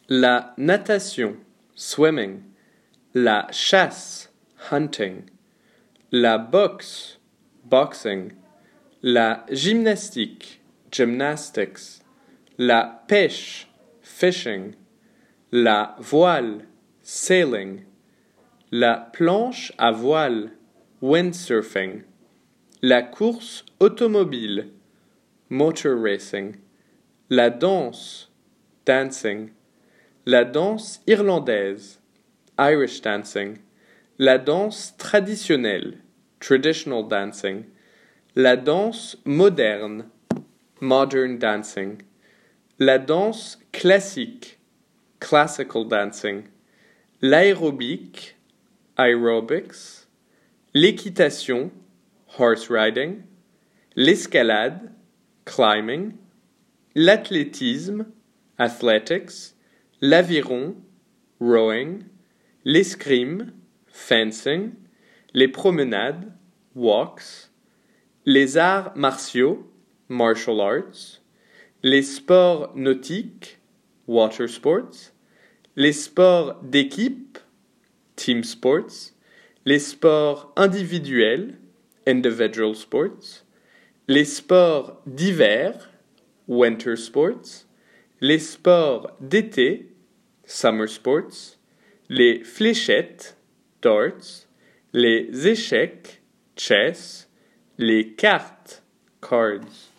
la natation, swimming, la chasse, hunting, la boxe, boxing, la gymnastique, gymnastics, la pêche, fishing, la voile, sailing, la planche à voile, windsurfing, la course automobile, motor racing, la danse, dancing, la danse irlandaise, Irish dancing, la danse traditionnelle, traditional dancing, la danse moderne, modern dancing, la danse classique, classical dancing, l'aérobic, aerobics, l'équitation, horse riding, l'escalade, climbing, l'athlétisme, athletics, l'aviron, rowing, l'escrime, fencing, les promenades, walks, les arts martiaux, martial arts, les sports nautiques, water sports, les sports d'équipe, team sports, les sports individuels, individual sports, les sports d'hiver, winter sports, les sports d'été, summer sports, les fléchettes, darts, les échecs, chess, les cartes, cards.